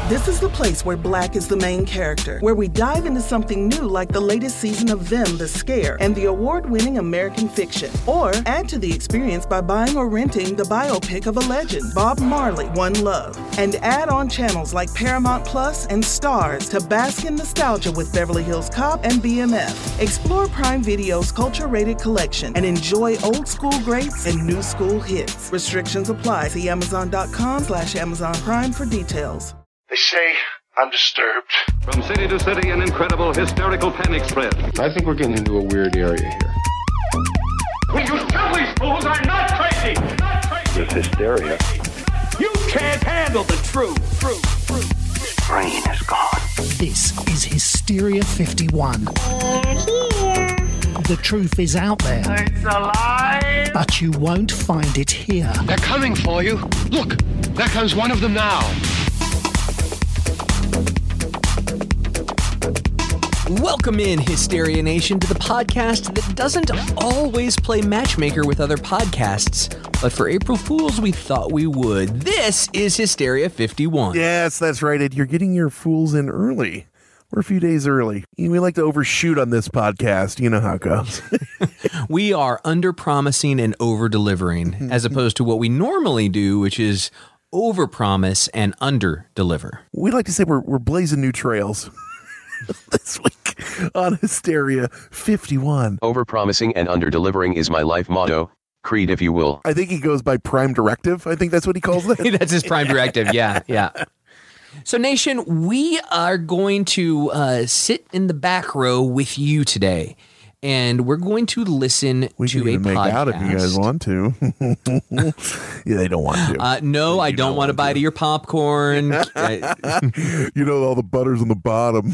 This is the place where Black is the main character, where we dive into something new like the latest season of Them, The Scare, and the award-winning American Fiction. Or add to the experience by buying or renting the biopic of a legend, Bob Marley, One Love. And add on channels like Paramount Plus and Stars to bask in nostalgia with Beverly Hills Cop and BMF. Explore Prime Video's culture-rated collection and enjoy old school greats and new school hits. Restrictions apply. See Amazon.com/Amazon Prime for details. They say I'm disturbed. From city to city, an incredible hysterical panic spread. I think we're getting into a weird area here. Will you tell these fools I'm not crazy? Not crazy. There's hysteria. You can't handle the truth. Brain is gone. This is Hysteria 51. They're here. The truth is out there. It's alive. But you won't find it here. They're coming for you. Look, there comes one of them now. Welcome in, Hysteria Nation, to the podcast that doesn't always play matchmaker with other podcasts, but for April Fools, we thought we would. This is Hysteria 51. Yes, that's right, Ed. You're getting your fools in early. We're a few days early. We like to overshoot on this podcast. You know how it goes. We are under-promising and over-delivering, as opposed to what we normally do, which is over-promise and under-deliver. We like to say we're blazing new trails. This week on Hysteria 51. Overpromising and underdelivering is my life motto. Creed, if you will. I think he goes by Prime Directive. I think that's what he calls it. That's his Prime Directive, yeah. So, Nation, we are going to sit in the back row with you today, and we're going to listen to a podcast. We can make out if you guys want to. Yeah, they don't want to. No, I don't want to bite your popcorn. You know, all the butter's on the bottom.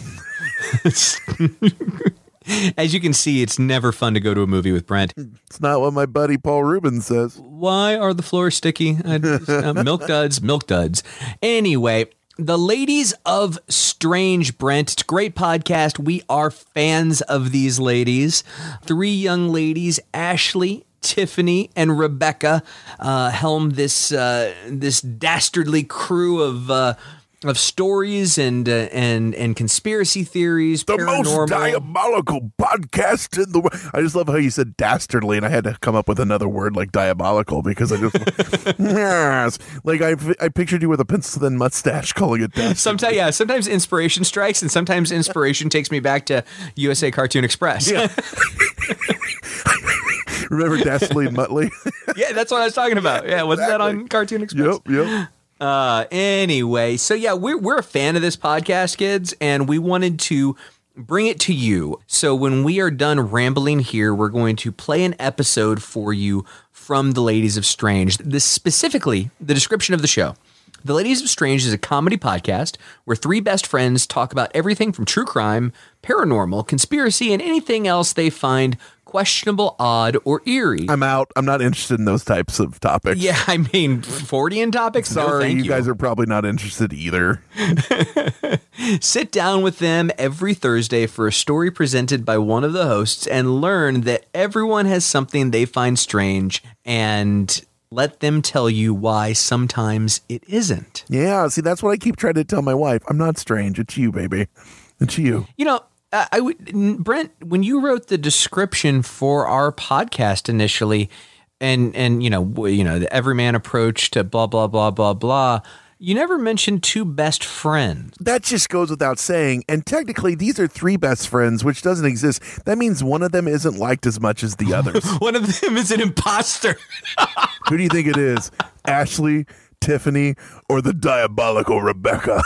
As you can see, it's never fun to go to a movie with Brent. It's not what my buddy Paul Rubens says. Why are the floors sticky? Milk duds. Anyway, the Ladies of Strange, Brent. It's a great podcast. We are fans of these ladies. 3 young ladies, Ashley, Tiffany, and Rebecca, helm this dastardly crew of stories and conspiracy theories. The paranormal. most diabolical podcast in the world. I just love how you said dastardly, and I had to come up with another word like diabolical because I just yes, like I pictured you with a pencil-thin mustache calling it dastardly. Sometimes inspiration strikes, and sometimes inspiration takes me back to USA Cartoon Express. Yeah. Remember Dastardly and Muttley? Yeah, that's what I was talking about. Yeah, wasn't that on Cartoon Express? Yep. Anyway, so yeah, we're a fan of this podcast, kids, and we wanted to bring it to you. So when we are done rambling here, we're going to play an episode for you from The Ladies of Strange. This specifically, the description of the show. The Ladies of Strange is a comedy podcast where 3 best friends talk about everything from true crime, paranormal, conspiracy, and anything else they find questionable, odd, or eerie. I'm out. I'm not interested in those types of topics. Yeah, I mean, Fortean topics? Sorry, no, thank you guys are probably not interested either. Sit down with them every Thursday for a story presented by one of the hosts and learn that everyone has something they find strange, and let them tell you why sometimes it isn't. Yeah, see, that's what I keep trying to tell my wife. I'm not strange. It's you, baby. It's you. You know, Brent, when you wrote the description for our podcast initially, and you know the everyman approach to blah blah blah blah blah, you never mentioned 2 best friends. That just goes without saying. And technically, these are 3 best friends, which doesn't exist. That means one of them isn't liked as much as the others. One of them is an imposter. Who do you think it is? Ashley, Tiffany, or the diabolical Rebecca?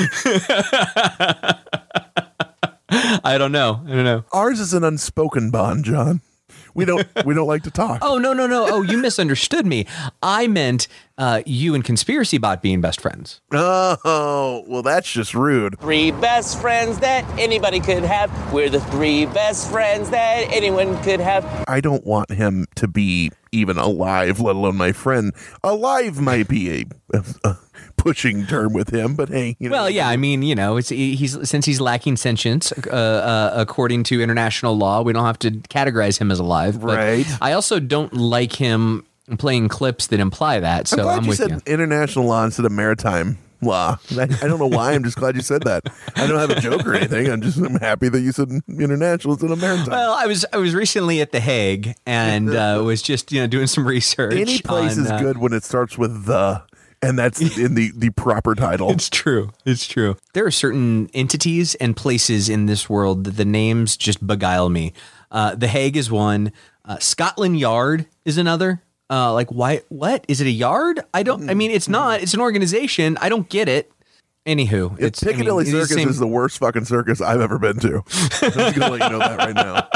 I don't know. Ours is an unspoken bond, John. We don't like to talk. Oh, no. Oh, you misunderstood me. I meant you and Conspiracy Bot being best friends. Oh, well, that's just rude. 3 best friends that anybody could have. We're the 3 best friends that anyone could have. I don't want him to be even alive, let alone my friend. Alive might be a pushing term with him, but hey, you know. Well, yeah, I mean, you know, since he's lacking sentience, according to international law, we don't have to categorize him as alive. But right. I also don't like him playing clips that imply that. So I'm with you. International law instead of maritime. Well, I don't know why. I'm just glad you said that. I don't have a joke or anything. I'm happy that you said international instead of maritime. Well, I was recently at The Hague and was just doing some research. Any place is good when it starts with the, and that's in the proper title. It's true. It's true. There are certain entities and places in this world that the names just beguile me. The Hague is one. Scotland Yard is another. Why? What is it? A yard? It's not. It's an organization. I don't get it. Anywho, it's Piccadilly Circus is the worst fucking circus I've ever been to. I'm just gonna let you know that right now.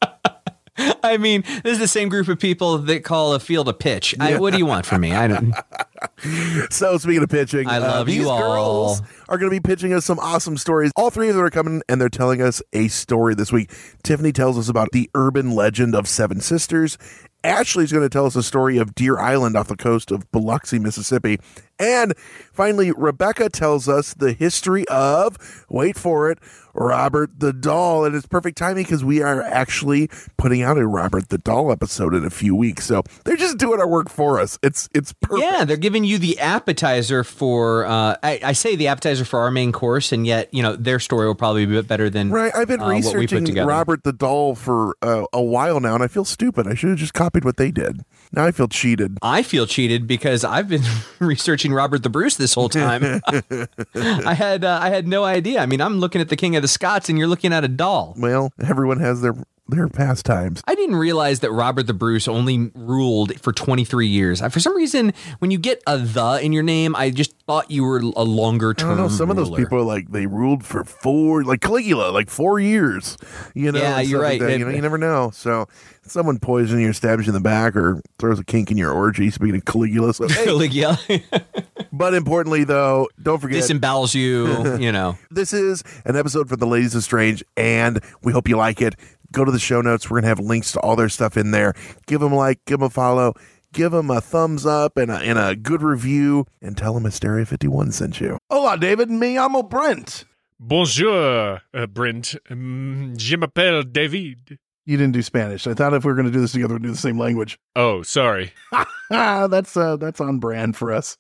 I mean, this is the same group of people that call a field a pitch. What do you want from me? I don't. So speaking of pitching, I love you all. These girls are going to be pitching us some awesome stories. All three of them are coming, and they're telling us a story this week. Tiffany tells us about the urban legend of Seven Sisters. Ashley's going to tell us a story of Deer Island off the coast of Biloxi, Mississippi. And finally, Rebecca tells us the history of, wait for it, Robert the Doll. And it's perfect timing because we are actually putting out a Robert the Doll episode in a few weeks. So they're just doing our work for us. It's perfect. Yeah, they're giving you the appetizer for, I say the appetizer for our main course, and yet, their story will probably be a bit better than right. I've been researching Robert the Doll for a while now, and I feel stupid. I should have just copied what they did. Now I feel cheated. I feel cheated because I've been researching Robert the Bruce this whole time. I had no idea. I mean, I'm looking at the King of the Scots, and you're looking at a doll. Well, everyone has their pastimes. I didn't realize that Robert the Bruce only ruled for 23 years. For some reason, when you get a "the" in your name, I just thought you were a longer term. I don't know. Some ruler. of those people are like they ruled for 4, like Caligula, 4 years. Yeah, you're right. Like you never know. So someone poisons you, stabs you in the back, or throws a kink in your orgy. Speaking of Caligula, so hey. Caligula. But importantly, though, don't forget, disembowels you. This is an episode for the Ladies of Strange, and we hope you like it. Go to the show notes. We're going to have links to all their stuff in there. Give them a like, give them a follow, give them a thumbs up and a good review, and tell them Hysteria 51 sent you. Hola, David. Me llamo Brent. Bonjour, Brent. Je m'appelle David. You didn't do Spanish. I thought if we were going to do this together, we'd do the same language. Oh, sorry. That's on brand for us.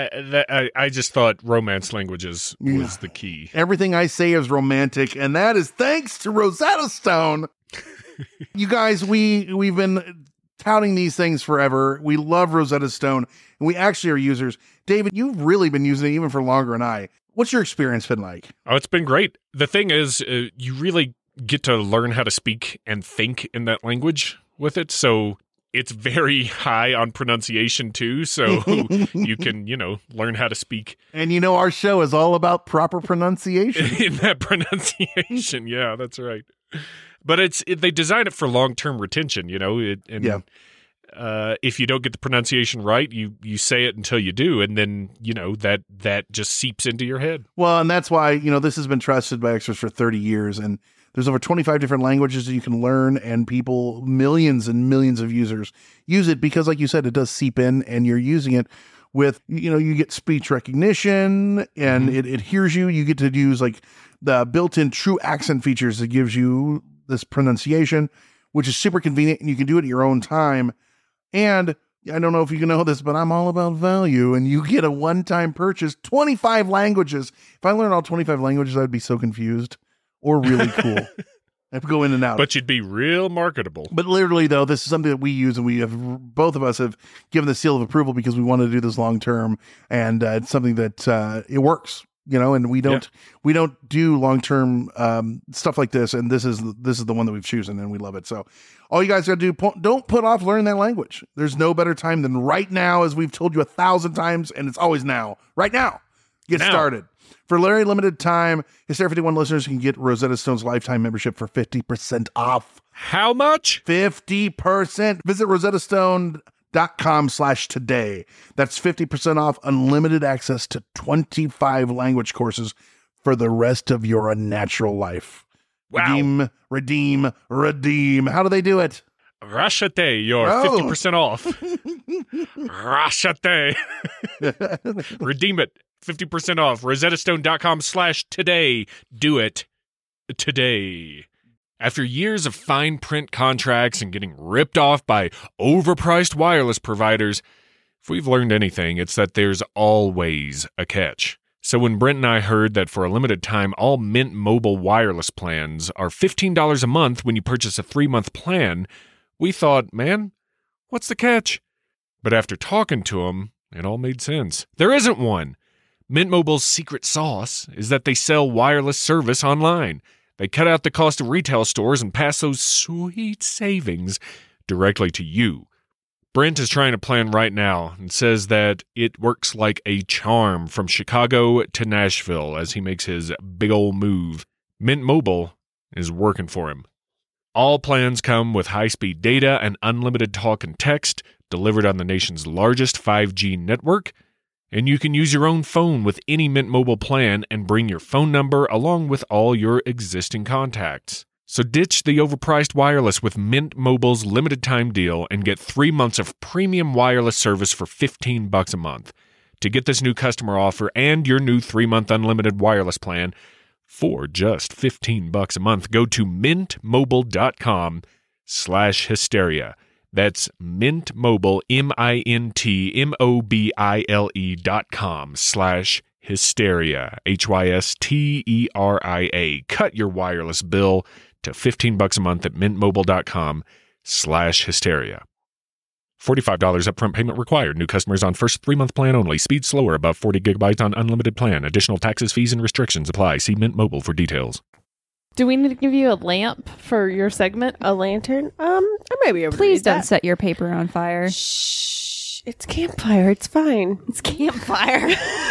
I just thought romance languages was the key. Everything I say is romantic, and that is thanks to Rosetta Stone. You guys, we've been touting these things forever. We love Rosetta Stone, and we actually are users. David, you've really been using it even for longer than I. What's your experience been like? Oh, it's been great. The thing is, you really get to learn how to speak and think in that language with it, so it's very high on pronunciation too, so you can, learn how to speak. And our show is all about proper pronunciation. In that pronunciation, yeah, that's right. But they design it for long-term retention, if you don't get the pronunciation right, you say it until you do, and then, that just seeps into your head. Well, and that's why, this has been trusted by experts for 30 years, and there's over 25 different languages that you can learn, and people, millions and millions of users use it because, like you said, it does seep in, and you're using it with, you get speech recognition, and it hears you. You get to use the built-in true accent features that gives you this pronunciation, which is super convenient, and you can do it at your own time. And I don't know if you know this, but I'm all about value, and you get a one-time purchase, 25 languages. If I learned all 25 languages, I'd be so confused. Or really cool. I have to go in and out. But you'd be real marketable. But literally, though, this is something that we use, and we have both of us have given the seal of approval because we want to do this long term, and it's something that it works. And we don't do long term stuff like this, and this is the one that we've chosen, and we love it. So all you guys got to do, don't put off learning that language. There's no better time than right now, as we've told you 1,000 times, and it's always now. Right now, get started. For a very limited time, Hysteria 51 listeners can get Rosetta Stone's lifetime membership for 50% off. How much? 50%. Visit rosettastone.com/today. That's 50% off unlimited access to 25 language courses for the rest of your unnatural life. Wow. Redeem. How do they do it? Rashate, you're 50% off. Rashate. Redeem it. 50% off. rosettastone.com/today. Do it today. After years of fine print contracts and getting ripped off by overpriced wireless providers, if we've learned anything, it's that there's always a catch. So when Brent and I heard that for a limited time, all Mint Mobile wireless plans are $15 a month when you purchase a 3-month plan, we thought, man, what's the catch? But after talking to them, it all made sense. There isn't one. Mint Mobile's secret sauce is that they sell wireless service online. They cut out the cost of retail stores and pass those sweet savings directly to you. Brent is trying a plan right now and says that it works like a charm from Chicago to Nashville as he makes his big ol' move. Mint Mobile is working for him. All plans come with high-speed data and unlimited talk and text delivered on the nation's largest 5G network, and you can use your own phone with any Mint Mobile plan and bring your phone number along with all your existing contacts. So ditch the overpriced wireless with Mint Mobile's limited time deal and get 3 months of premium wireless service for $15 a month. To get this new customer offer and your new 3-month unlimited wireless plan for just $15 a month, go to mintmobile.com/hysteria. That's mintmobile, mintmobile.com/hysteria, HYSTERIA. Cut your wireless bill to $15 a month at mintmobile.com/hysteria. $45 upfront payment required. New customers on first 3-month plan only. Speed slower above 40 gigabytes on unlimited plan. Additional taxes, fees, and restrictions apply. See Mint Mobile for details. Do we need to give you a lamp for your segment? A lantern? I might be able to Please read don't that. set your paper on fire. Shh. It's campfire. It's fine. It's campfire.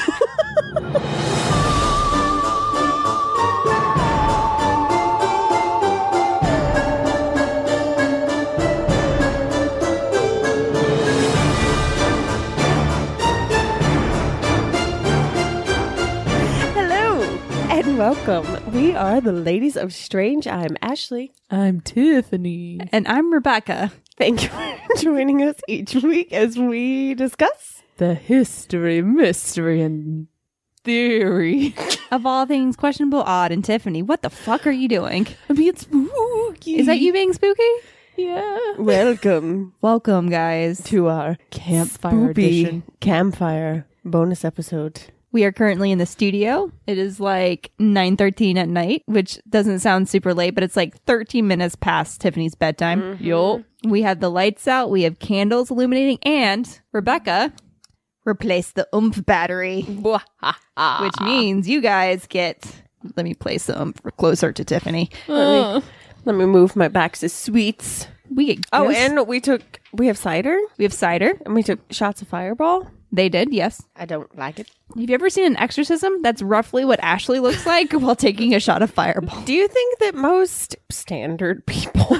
And welcome. We are the Ladies of Strange. I'm Ashley. I'm Tiffany. And I'm Rebecca. Thank you for joining us each week as we discuss the history, mystery, and theory of all things questionable, odd, and Tiffany. What the fuck are you doing? I'm being spooky. Is that you being spooky? Yeah. Welcome. Welcome, guys, to our campfire edition. Campfire bonus episode. We are currently in the studio. It is like 9:13 at night, which doesn't sound super late, but it's like 13 minutes past Tiffany's bedtime. Mm-hmm. Yup. We have the lights out. We have candles illuminating. And Rebecca replaced the oomph battery, which means you guys get... Let me place the oomph closer to Tiffany. Let me move my box of sweets. We get and we have cider. We have cider. And we took shots of Fireball. They did, yes. I don't like it. Have you ever seen an exorcism? That's roughly what Ashley looks like while taking a shot of Fireball. Do you think that most standard people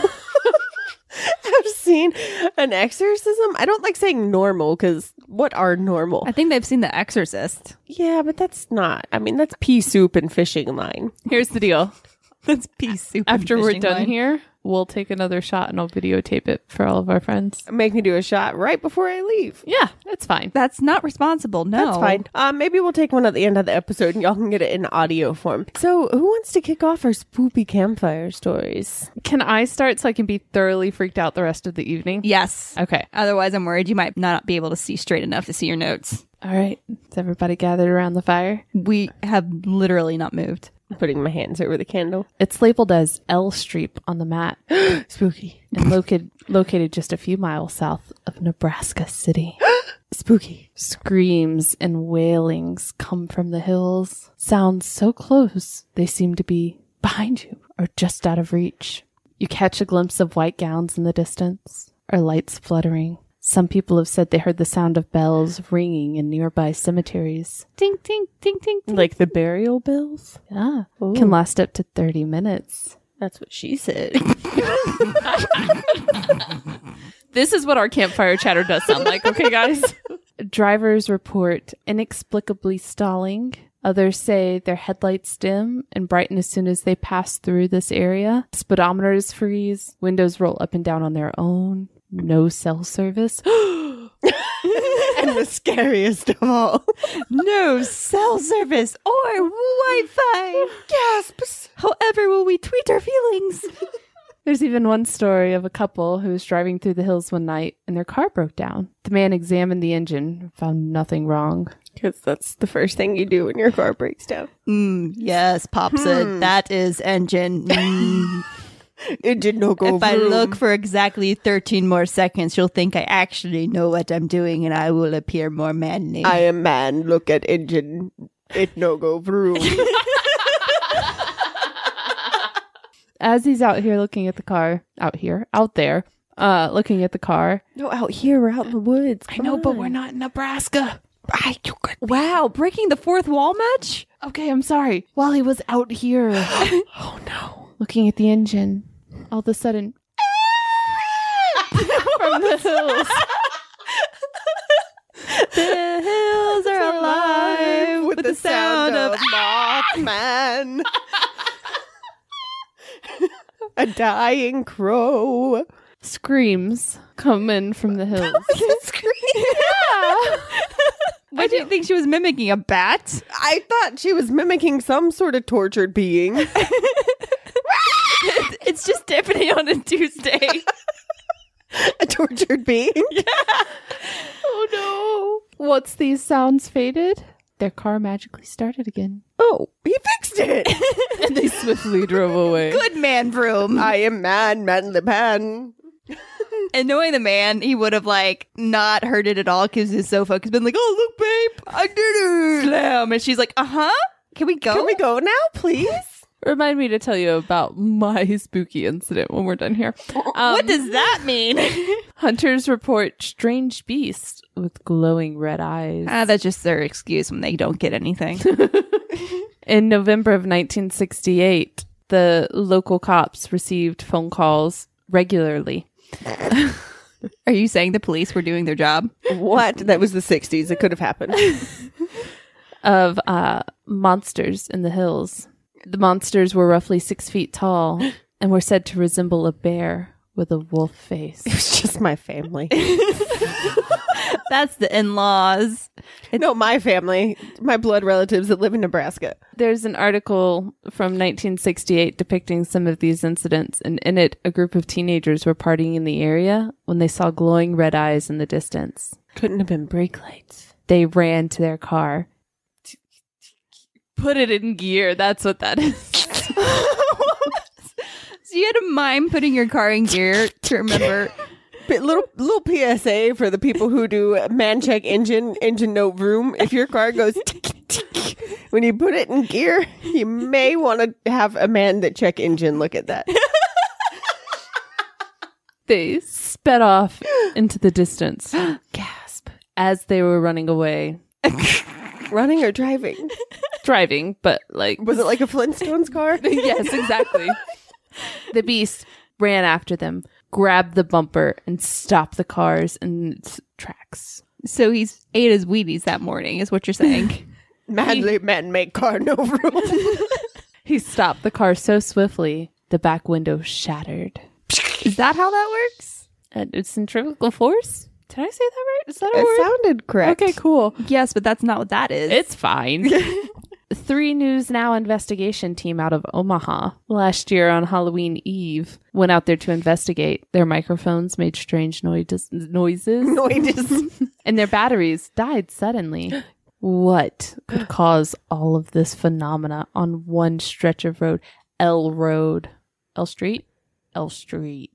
have seen an exorcism? I don't like saying normal because what are normal? I think they've seen The Exorcist. Yeah, but that's not. I mean, that's pea soup and fishing line. Here's the deal. That's pea soup. After we're done here, we'll take another shot and I'll videotape it for all of our friends. Make me do a shot right before I leave. Yeah, that's fine. That's not responsible. No. That's fine. Maybe we'll take one at the end of the episode and y'all can get it in audio form. So who wants to kick off our spoopy campfire stories? Can I start so I can be thoroughly freaked out the rest of the evening? Yes. Okay. Otherwise, I'm worried you might not be able to see straight enough to see your notes. All right. Is everybody gathered around the fire? We have literally not moved. I'm putting my hands over the candle. It's labeled as L Street on the map. Spooky. And located just a few miles south of Nebraska City. Spooky. Screams and wailings come from the hills. Sounds so close, they seem to be behind you or just out of reach. You catch a glimpse of white gowns in the distance or lights fluttering. Some people have said they heard the sound of bells ringing in nearby cemeteries. Ding, ding, ding, ding, ding. Like the burial bells? Yeah. Ooh. Can last up to 30 minutes. That's what she said. This is what our campfire chatter does sound like, okay, guys? Drivers report inexplicably stalling. Others say their headlights dim and brighten as soon as they pass through this area. Speedometers freeze. Windows roll up and down on their own. No cell service. And the scariest of all, no cell service or Wi-Fi. Gasps. However will we tweet our feelings? There's even one story of a couple who was driving through the hills one night and their car broke down. The man examined the engine and found nothing wrong. Because that's the first thing you do when your car breaks down. Yes, Pop said, that is engine. It did not go If I vroom. look for exactly 13 more seconds, you'll think I actually know what I'm doing and I will appear more manly. I am man. Look at engine. It no go vroom. As he's out there, looking at the car, No, out here, we're out in the woods. I know, but we're not in Nebraska. Wow, breaking the fourth wall match? Okay, I'm sorry. While he was out here, Oh no. looking at the engine, all of a sudden, from the hills, The hills are alive with the sound of Mothman. A dying crow. screams come in from the hills. Yeah. What do you think she was mimicking? A bat? I thought she was mimicking some sort of tortured being. It's just Tiffany on a Tuesday. A tortured being? Oh no. Once these sounds faded, their car magically started again. Oh, he fixed it. And they swiftly drove away. Good man, Vroom. I am man the pan. And knowing the man, he would have not heard it at all because he's so focused. Been like, "Oh, look, babe, I did it!" Slam, and she's like, Can we go? Can we go now, please? Remind me to tell you about my spooky incident when we're done here. What does that mean? Hunters report strange beast with glowing red eyes. That's just their excuse when they don't get anything. In November of 1968, the local cops received phone calls regularly. Are you saying the police were doing their job? What? That was the 60s. It could have happened. Of monsters in the hills. The monsters were roughly 6 feet tall and were said to resemble a bear with a wolf face. It was just my family. That's the in-laws. No, my family. My blood relatives that live in Nebraska. There's an article from 1968 depicting some of these incidents, and in it, a group of teenagers were partying in the area when they saw glowing red eyes in the distance. Couldn't have been brake lights. They ran to their car. Put it in gear. That's what that is. So you had to mime putting your car in gear to remember. Little PSA for the people who do man check engine note room. If your car goes tick, tick, when you put it in gear, you may want to have a man that check engine look at that. They sped off into the distance. Gasp. As they were running away. Running or driving? Driving, but Was it like a Flintstones car? Yes, exactly. The beast ran after them, grabbed the bumper, and stopped the cars in its tracks. So he's ate his Wheaties that morning, is what you're saying. Manly men make car no room. He stopped the car so swiftly, the back window shattered. Is that how that works? It's centrifugal force? Did I say that right? Is that a It word? sounded correct. Okay, cool. Yes, but that's not what that is. It's fine. 3 News Now investigation team out of Omaha last year on Halloween Eve went out there to investigate. Their microphones made strange noises. And their batteries died suddenly. What could cause all of this phenomena on one stretch of road? L Road. L Street? L Street.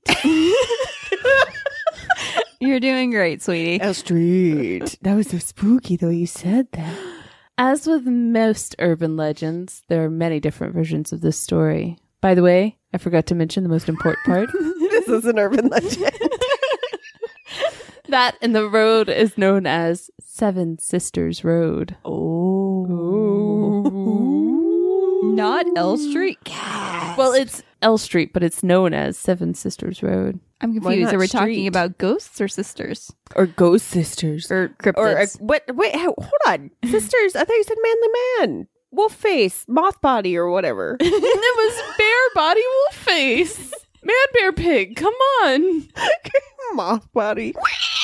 You're doing great, sweetie. L Street. That was so spooky, though you said that. As with most urban legends, there are many different versions of this story. By the way, I forgot to mention the most important part. This is an urban legend. That and the road is known as Seven Sisters Road. Not L Street. Well, it's L Street, but it's known as Seven Sisters Road. I'm Why confused. not Are we street? talking about ghosts or sisters? Or ghost sisters. Or cryptids? Or wait, hold on. Sisters, I thought you said manly man. Wolf face, moth body, or whatever. It was bear body wolf face. Man bear pig. Come on. Moth body.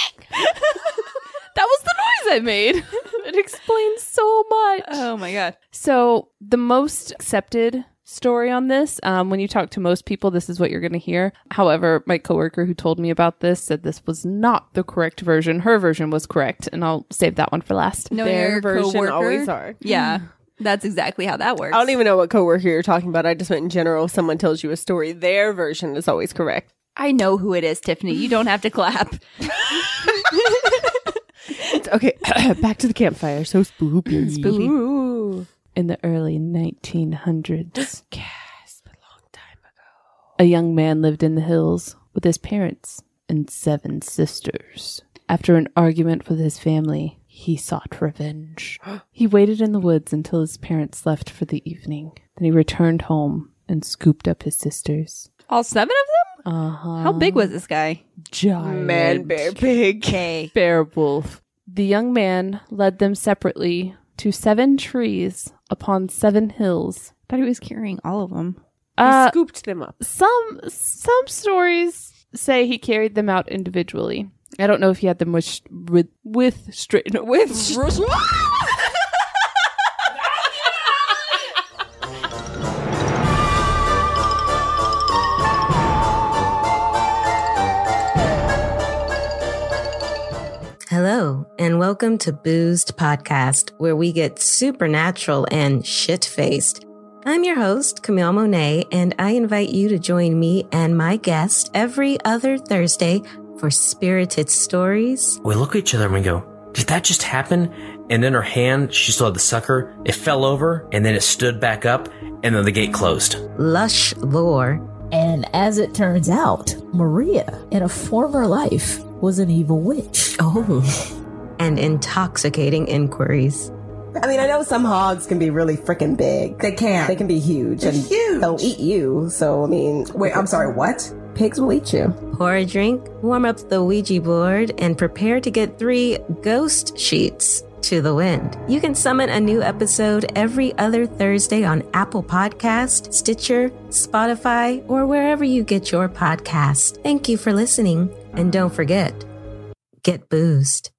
That was the noise I made. It explains so much. Oh my god. So the most accepted story on this. When you talk to most people, this is what you're going to hear. However, my coworker who told me about this said this was not the correct version. Her version was correct, and I'll save that one for last. No, their version always are. Yeah. That's exactly how that works. I don't even know what coworker you're talking about. I just meant in general, if someone tells you a story, their version is always correct. I know who it is, Tiffany. You don't have to clap. Okay, back to the campfire. So spooky. Spooky. Ooh. In the early 1900s, gasp, a long time ago, a young man lived in the hills with his parents and 7 sisters. After an argument with his family, he sought revenge. He waited in the woods until his parents left for the evening. Then he returned home and scooped up his sisters. All 7 of them? Uh-huh. How big was this guy? Giant. Man, bear, pig. Okay. Bear wolf. The young man led them separately to 7 trees upon 7 hills. I thought he was carrying all of them. He scooped them up. Some stories say he carried them out individually. I don't know if he had them with straight. Hello, and welcome to Boozed Podcast, where we get supernatural and shit-faced. I'm your host, Camille Monet, and I invite you to join me and my guest every other Thursday for spirited stories. We look at each other and we go, did that just happen? And in her hand, she still had the sucker. It fell over, and then it stood back up, and then the gate closed. Lush lore. And as it turns out, Maria, in a former life, was an evil witch. Oh. And intoxicating inquiries. I mean, I know some hogs can be really freaking big. They can. They can be huge. They're huge. They'll eat you. So, I mean... Wait, I'm sorry, what? Pigs will eat you. Pour a drink, warm up the Ouija board, and prepare to get 3 ghost sheets to the wind. You can summon a new episode every other Thursday on Apple Podcast, Stitcher, Spotify, or wherever you get your podcast. Thank you for listening, and don't forget, get boozed.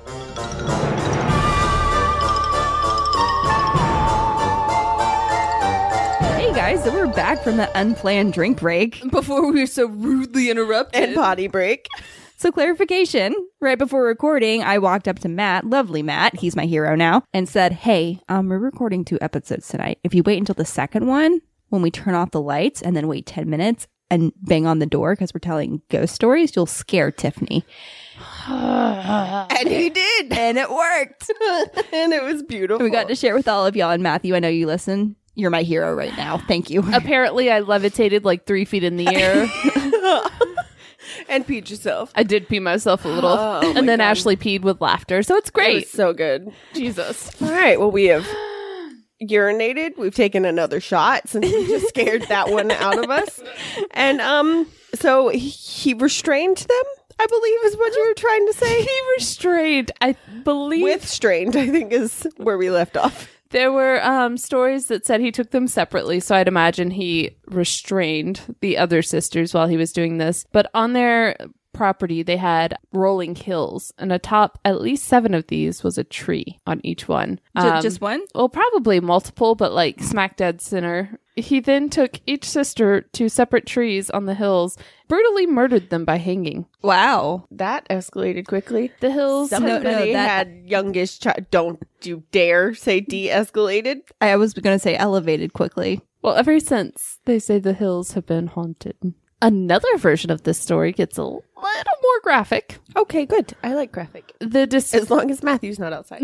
Hey guys, so we're back from the unplanned drink break. Before we were so rudely interrupted. And potty break. So clarification, right before recording, I walked up to Matt, lovely Matt, he's my hero now, and said, hey, we're recording 2 episodes tonight. If you wait until the second one, when we turn off the lights and then wait 10 minutes and bang on the door because we're telling ghost stories, you'll scare Tiffany. And he did. And it worked. And it was beautiful. We got to share with all of y'all. And Matthew, I know you listen. You're my hero right now. Thank you. Apparently, I levitated like 3 feet in the air. And peed yourself. I did pee myself a little. And then God. Ashley peed with laughter. So it's great. It was so good. Jesus. All right. Well, we have urinated. We've taken another shot since we just scared that one out of us. And so he restrained them, I believe is what you were trying to say. He restrained, I believe. With strained, I think is where we left off. There were stories that said he took them separately, so I'd imagine he restrained the other sisters while he was doing this. But on their property, they had rolling hills, and atop at least 7 of these was a tree on each one. Just one? Well, probably multiple, but like smack dead center. He then took each sister to separate trees on the hills, brutally murdered them by hanging. Wow. That escalated quickly. The hills... Somebody had youngest child. Don't you dare say de-escalated. I was going to say elevated quickly. Well, ever since, they say the hills have been haunted. Another version of this story gets a little more graphic. Okay, good. I like graphic. As long as Matthew's not outside.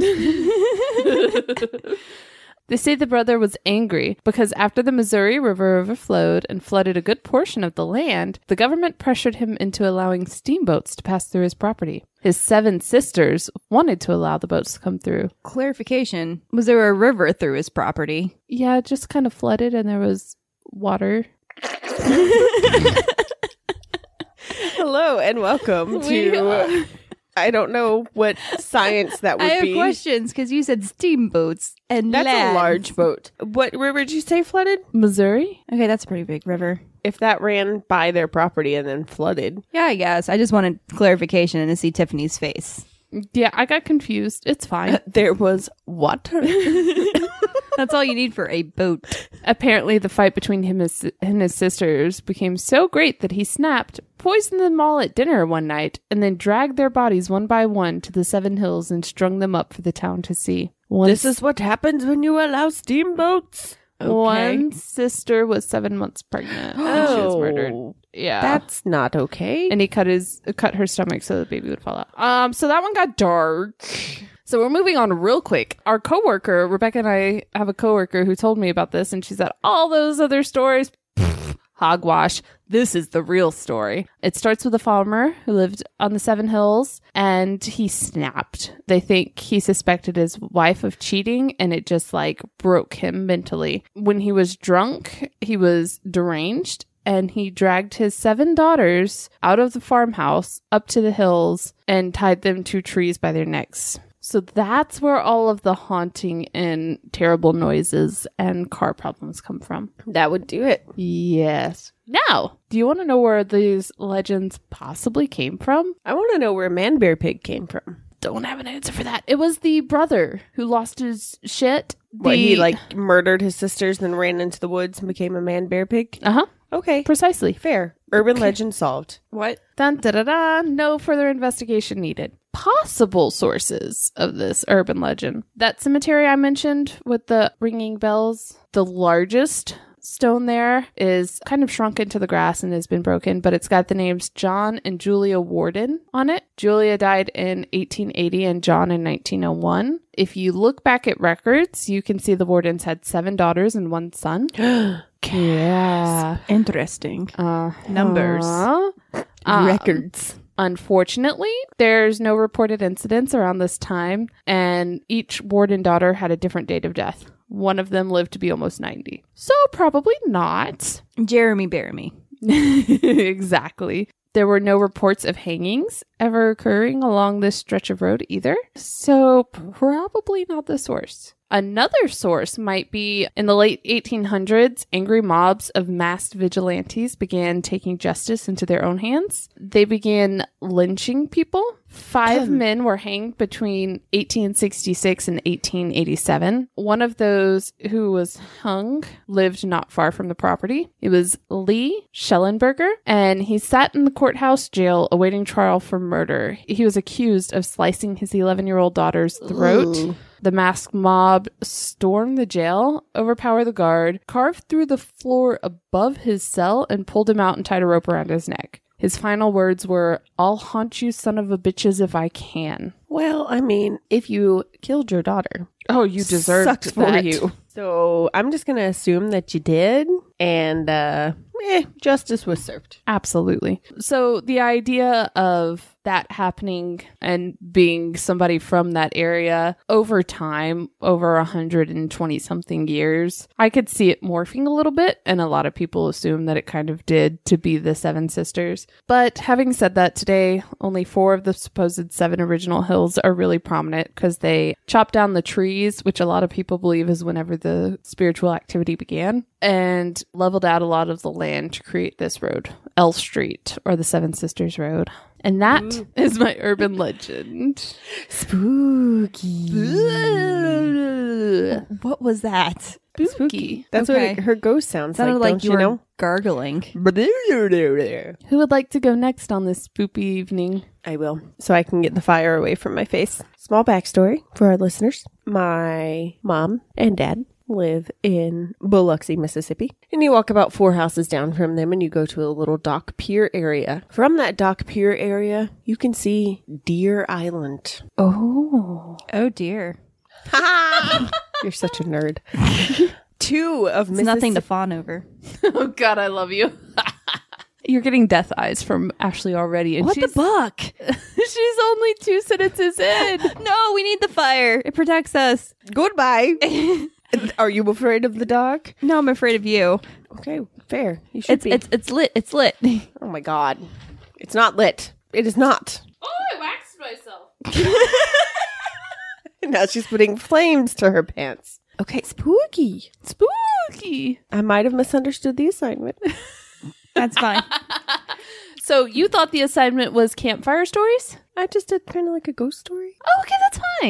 They say the brother was angry because after the Missouri River overflowed and flooded a good portion of the land, the government pressured him into allowing steamboats to pass through his property. His 7 sisters wanted to allow the boats to come through. Clarification, was there a river through his property? Yeah, it just kind of flooded and there was water. Hello and welcome to... I don't know what science that would be. I have questions because you said steamboats and that's land. a large boat. What river did you say flooded? Missouri. Okay, that's a pretty big river. If that ran by their property and then flooded. Yeah, I guess. I just wanted clarification and to see Tiffany's face. Yeah, I got confused. It's fine. There was water. That's all you need for a boat. Apparently, the fight between him and his sisters became so great that he snapped, poisoned them all at dinner one night, and then dragged their bodies one by one to the 7 hills and strung them up for the town to see. This is what happens when you allow steamboats. Okay. One sister was 7 months pregnant and she was murdered. Yeah. That's not okay. And he cut her stomach so the baby would fall out. So that one got dark. So we're moving on real quick. Our coworker, Rebecca and I have a coworker who told me about this, and she said, all those other stories, hogwash. This is the real story. It starts with a farmer who lived on the 7 hills, and he snapped. They think he suspected his wife of cheating, and it just broke him mentally. When he was drunk, he was deranged, and he dragged his 7 daughters out of the farmhouse up to the hills and tied them to trees by their necks. So that's where all of the haunting and terrible noises and car problems come from. That would do it. Yes. Now, do you want to know where these legends possibly came from? I want to know where Man Bear Pig came from. Don't have an answer for that. It was the brother who lost his shit. He murdered his sisters, then ran into the woods and became a Man Bear Pig? Uh-huh. Okay. Precisely. Fair. Urban legend solved. What? Dun da da da. No further investigation needed. Possible sources of this urban legend. That cemetery I mentioned with the ringing bells, the largest stone there is kind of shrunk into the grass and has been broken, but it's got the names John and Julia Warden on it. Julia died in 1880 and John in 1901. If you look back at records, you can see the Wardens had 7 daughters and 1 son. Yeah. Interesting. Numbers. Records. Unfortunately, there's no reported incidents around this time, and each Warden daughter had a different date of death. One of them lived to be almost 90. So probably not. Jeremy Bearimy. Exactly. There were no reports of hangings ever occurring along this stretch of road either. So probably not the source. Another source might be in the late 1800s, angry mobs of masked vigilantes began taking justice into their own hands. They began lynching people. 5 men were hanged between 1866 and 1887. One of those who was hung lived not far from the property. It was Lee Schellenberger, and he sat in the courthouse jail awaiting trial for murder. He was accused of slicing his 11-year-old daughter's throat. Ooh. The masked mob stormed the jail, overpowered the guard, carved through the floor above his cell, and pulled him out and tied a rope around his neck. His final words were, "I'll haunt you son of a bitches if I can." Well, I mean, if you killed your daughter. Oh, you deserved sucks for that. you. So I'm just going to assume that you did, and justice was served. Absolutely. So the idea of that happening and being somebody from that area over time, over 120 something years, I could see it morphing a little bit, and a lot of people assume that it kind of did to be the 7 sisters. But having said that, today only 4 of the supposed 7 original hills are really prominent because they chopped down the trees, which a lot of people believe is whenever the spiritual activity began, and leveled out a lot of the land to create this road, L Street, or the 7 Sisters Road. And that is my urban legend. Spooky. What was that? Spooky. That's what her ghost sounds Sounded like, like don't you know? Gargling. Who would like to go next on this spoopy evening? I will, so I can get the fire away from my face. Small backstory for our listeners. My mom and dad live in Biloxi, Mississippi. And you walk about 4 houses down from them and you go to a little dock pier area. From that dock pier area, you can see Deer Island. Oh dear. You're such a nerd. 2 of It's nothing to fawn over. Oh God, I love you. You're getting death eyes from Ashley already. And What the buck? She's only 2 sentences in. No, we need the fire. It protects us. Goodbye. Are you afraid of the dog? No, I'm afraid of you. Okay, fair. You should be. It's lit. It's lit. Oh my God. It's not lit. It is not. Oh, I waxed myself. Now she's putting flames to her pants. Okay, spooky. Spooky. I might have misunderstood the assignment. That's fine. So you thought the assignment was campfire stories? I just did kind of like a ghost story. Oh, okay, that's fine.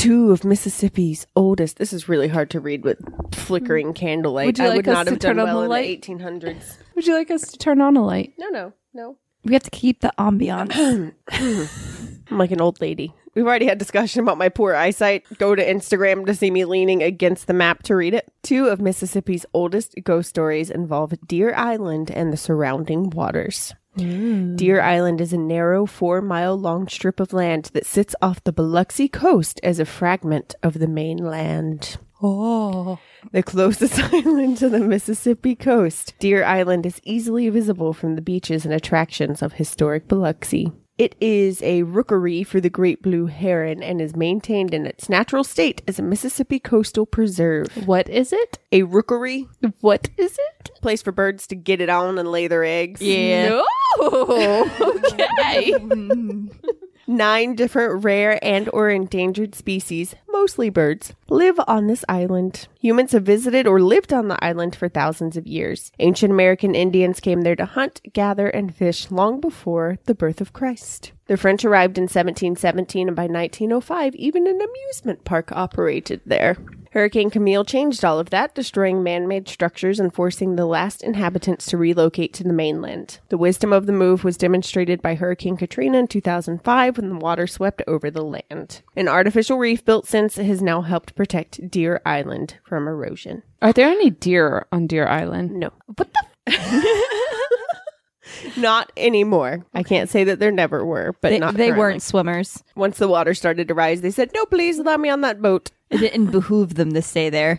Two of Mississippi's oldest. This is really hard to read with flickering candlelight. Would you like I would us not to have turn done on well the in light? the 1800s. Would you like us to turn on a light? No. We have to keep the ambiance. I'm like an old lady. We've already had discussion about my poor eyesight. Go to Instagram to see me leaning against the map to read it. Two of Mississippi's oldest ghost stories involve Deer Island and the surrounding waters. Deer Island is a narrow 4-mile-long strip of land that sits off the Biloxi coast as a fragment of the mainland. Oh. The closest island to the Mississippi coast, Deer Island is easily visible from the beaches and attractions of historic Biloxi. It is a rookery for the great blue heron and is maintained in its natural state as a Mississippi coastal preserve. What is it? A rookery. What is it? Place for birds to get it on and lay their eggs. Yeah. No. Okay. 9 different rare and or endangered species, mostly birds, live on this island. Humans have visited or lived on the island for thousands of years. Ancient American Indians came there to hunt, gather, and fish long before the birth of Christ. The French arrived in 1717, and by 1905, even an amusement park operated there. Hurricane Camille changed all of that, destroying man-made structures and forcing the last inhabitants to relocate to the mainland. The wisdom of the move was demonstrated by Hurricane Katrina in 2005 when the water swept over the land. An artificial reef built since has now helped protect Deer Island from erosion. Are there any deer on Deer Island? No. What the Not anymore. I can't say that there never were, but They currently. weren't swimmers. Once the water started to rise, they said, "No, please allow me on that boat." It didn't behoove them to stay there.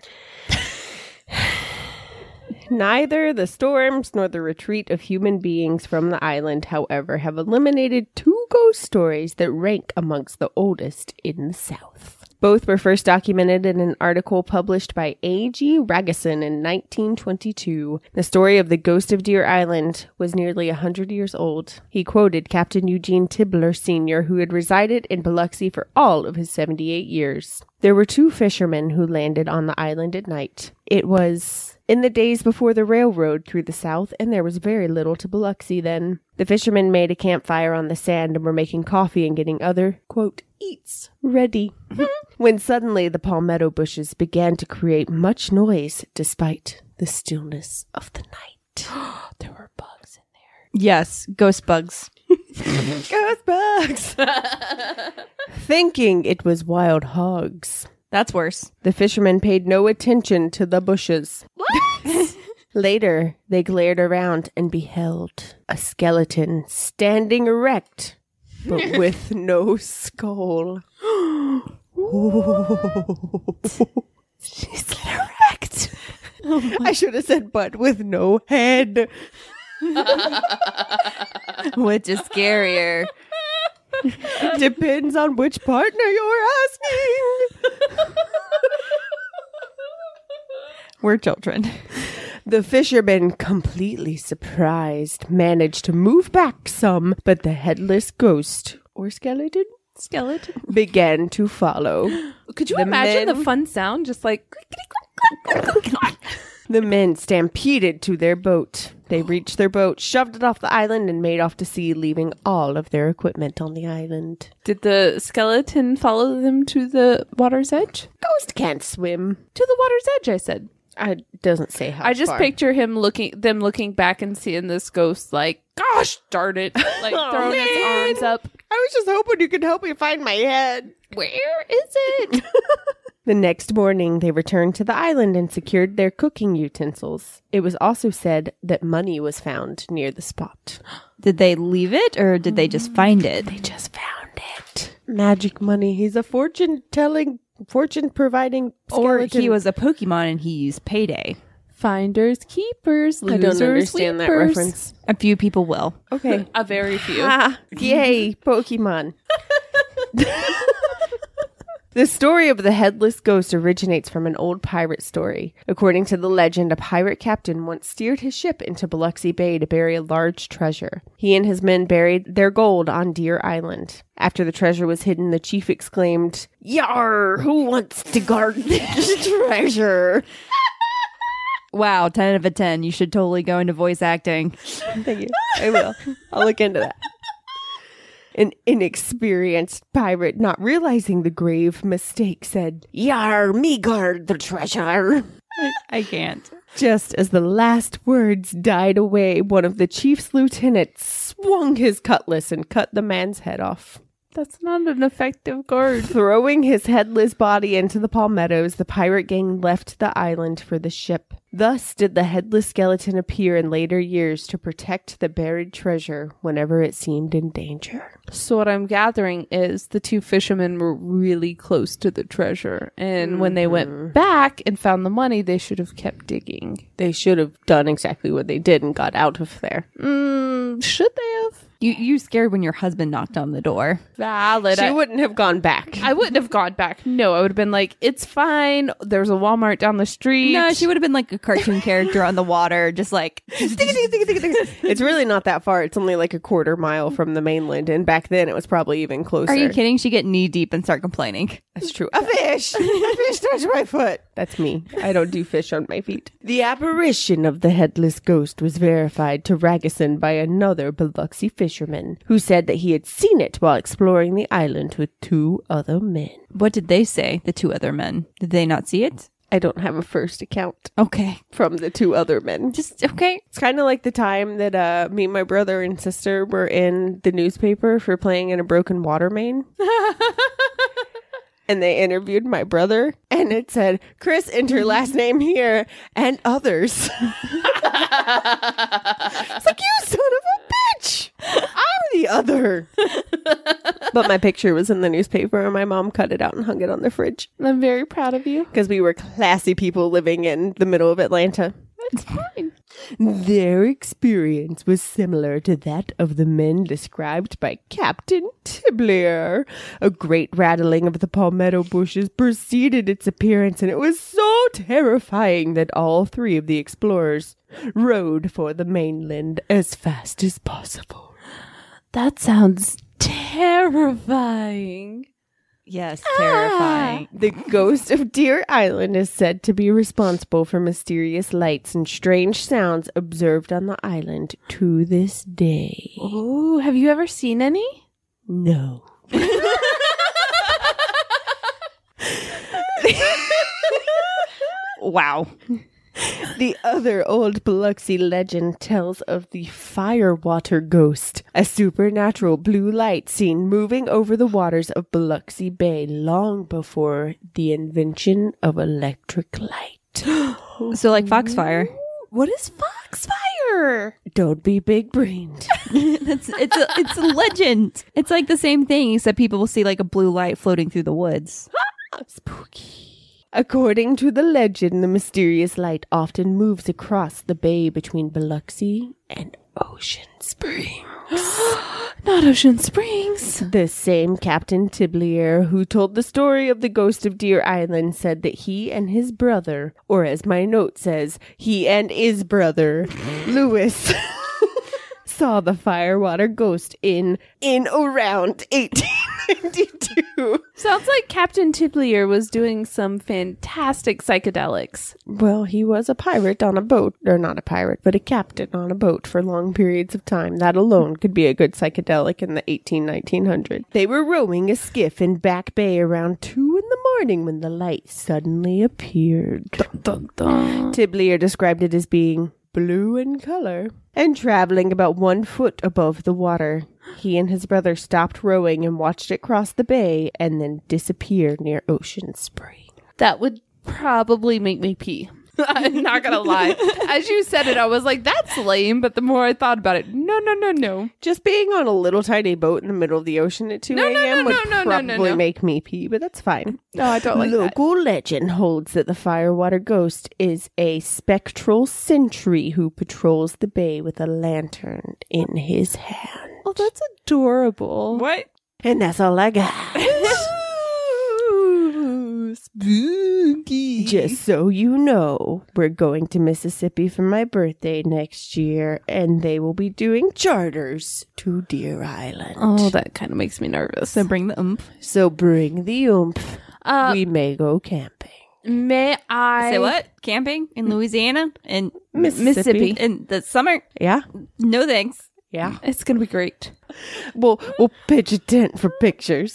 Neither the storms nor the retreat of human beings from the island, however, have eliminated 2 ghost stories that rank amongst the oldest in the South. Both were first documented in an article published by A.G. Ragusan in 1922. The story of the ghost of Deer Island was nearly 100 years old. He quoted Captain Eugene Tibbler Sr., who had resided in Biloxi for all of his 78 years. There were 2 fishermen who landed on the island at night. It was in the days before the railroad through the South, and there was very little to Biloxi then. The fishermen made a campfire on the sand and were making coffee and getting other, quote, eats ready. When suddenly the palmetto bushes began to create much noise despite the stillness of the night. There were bugs in there. Yes, ghost bugs. Ghost bugs! Thinking it was wild hogs. That's worse. The fishermen paid no attention to the bushes. What? Later, they glared around and beheld a skeleton standing erect, but with no skull. She's erect. I should have said, but with no head. Which is scarier? Depends on which partner you're asking. We're children. The fishermen, completely surprised, managed to move back some, but the headless ghost, or skeleton, began to follow. Could you imagine the fun sound? Just like... The men stampeded to their boat. They reached their boat, shoved it off the island, and made off to sea, leaving all of their equipment on the island. Did the skeleton follow them to the water's edge? Ghost can't swim. To the water's edge, I said. It doesn't say how I just far. picture them looking back and seeing this ghost like, gosh darn it, like throwing his arms up. I was just hoping you could help me find my head. Where is it? The next morning, they returned to the island and secured their cooking utensils. It was also said that money was found near the spot. Did they leave it or did they just find it? They just found it. Magic money. He's a fortune-providing skeleton. Or he was a Pokemon and he used Payday. Finders, keepers, losers, I don't understand that weepers. reference. A few people will. Okay. A very few. Yay, Pokemon. The story of the headless ghost originates from an old pirate story. According to the legend, a pirate captain once steered his ship into Biloxi Bay to bury a large treasure. He and his men buried their gold on Deer Island. After the treasure was hidden, the chief exclaimed, "Yar, who wants to guard this treasure?" Wow, 10 out of 10. You should totally go into voice acting. Thank you. I will. I'll look into that. An inexperienced pirate, not realizing the grave mistake, said, "Yar, me guard the treasure." I can't. Just as the last words died away, one of the chief's lieutenants swung his cutlass and cut the man's head off. That's not an effective guard. Throwing his headless body into the palmettos, the pirate gang left the island for the ship. Thus did the headless skeleton appear in later years to protect the buried treasure whenever it seemed in danger. So what I'm gathering is the two fishermen were really close to the treasure. And when they went back and found the money, they should have kept digging. They should have done exactly what they did and got out of there. Should they have? You scared when your husband knocked on the door. Valid. She wouldn't have gone back. I wouldn't have gone back. No, I would have been like, it's fine. There's a Walmart down the street. No, she would have been like a cartoon character on the water, just like... It's really not that far. It's only like a quarter mile from the mainland. And back then, it was probably even closer. Are you kidding? She'd get knee deep and start complaining. That's true. A fish! A fish touched my foot. That's me. I don't do fish on my feet. The apparition of the headless ghost was verified to Ragison by another Biloxi fisherman, who said that he had seen it while exploring the island with 2 other men. What did they say, the 2 other men? Did they not see it? I don't have a first account. Okay. From the 2 other men. Just, okay. It's kind of like the time that me, my brother, and sister were in the newspaper for playing in a broken water main. And they interviewed my brother, and it said, "Chris, enter last name here, and others." It's like, you son of a bitch! I'm the other. But my picture was in the newspaper, and my mom cut it out and hung it on the fridge. I'm very proud of you. Because we were classy people living in the middle of Atlanta. That's fine. Their experience was similar to that of the men described by Captain Tiblier. A great rattling of the palmetto bushes preceded its appearance, and it was so terrifying that all 3 of the explorers rowed for the mainland as fast as possible. That sounds terrifying. Yes, terrifying. The ghost of Deer Island is said to be responsible for mysterious lights and strange sounds observed on the island to this day. Oh, have you ever seen any? No. Wow. The other old Biloxi legend tells of the Firewater Ghost, a supernatural blue light seen moving over the waters of Biloxi Bay long before the invention of electric light. So like Foxfire. What is Foxfire? Don't be big-brained. It's a legend. It's like the same thing, except people will see like a blue light floating through the woods. Spooky. According to the legend, the mysterious light often moves across the bay between Biloxi and Ocean Springs. Not Ocean Springs. The same Captain Tiblier who told the story of the ghost of Deer Island said that he and his brother, or as my note says, he and his brother, Lewis, saw the Firewater Ghost in around 1892. Sounds like Captain Tiblier was doing some fantastic psychedelics. Well, he was a pirate on a boat, or not a pirate, but a captain on a boat for long periods of time. That alone could be a good psychedelic in the 1900s. They were rowing a skiff in Back Bay around 2 in the morning when the light suddenly appeared. Dun, dun, dun. Tiblier described it as being blue in color and traveling about 1 foot above the water. He and his brother stopped rowing and watched it cross the bay and then disappear near Ocean Spring. That would probably make me pee. I'm not gonna lie. As you said it, I was like, that's lame, but the more I thought about it, no. Just being on a little tiny boat in the middle of the ocean at 2 a.m. would probably make me pee, but that's fine. No, I don't like that. Local legend holds that the Firewater Ghost is a spectral sentry who patrols the bay with a lantern in his hand. Oh, that's adorable. What? And that's all I got. Spooky. Just so you know, we're going to Mississippi for my birthday next year, and they will be doing charters to Deer Island. Oh, that kind of makes me nervous. So bring the oomph. So bring the oomph. We may go camping. May I... Say what? Camping in Louisiana? In Mississippi. In the summer? Yeah. No thanks. Yeah. It's going to be great. We'll pitch a tent for pictures.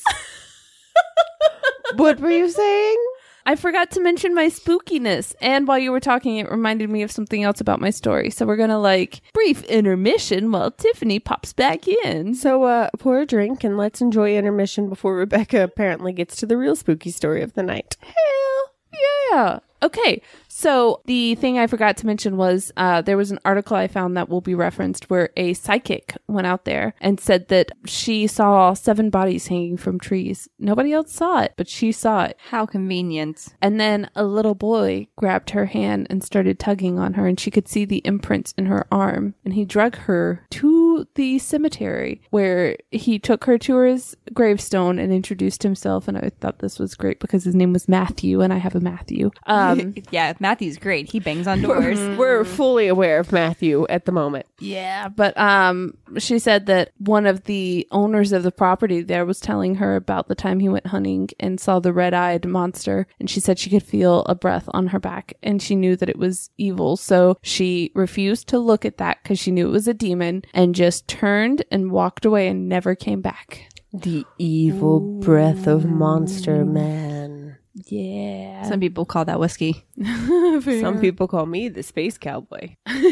What were you saying? I forgot to mention my spookiness. And while you were talking, it reminded me of something else about my story. So we're going to brief intermission while Tiffany pops back in. So pour a drink and let's enjoy intermission before Rebecca apparently gets to the real spooky story of the night. Hell yeah. Okay. So the thing I forgot to mention was there was an article I found that will be referenced where a psychic went out there and said that she saw 7 bodies hanging from trees. Nobody else saw it, but she saw it. How convenient. And then a little boy grabbed her hand and started tugging on her, and she could see the imprints in her arm. And he drug her to the cemetery where he took her to his gravestone and introduced himself. And I thought this was great because his name was Matthew, and I have a Matthew. Yeah, Matthew's great. He bangs on doors. We're fully aware of Matthew at the moment. Yeah, but she said that one of the owners of the property there was telling her about the time he went hunting and saw the red-eyed monster, and she said she could feel a breath on her back, and she knew that it was evil, so she refused to look at that because she knew it was a demon, and just turned and walked away and never came back. The evil breath of Monster Man. Yeah. Some people call that whiskey. Some people call me the space cowboy.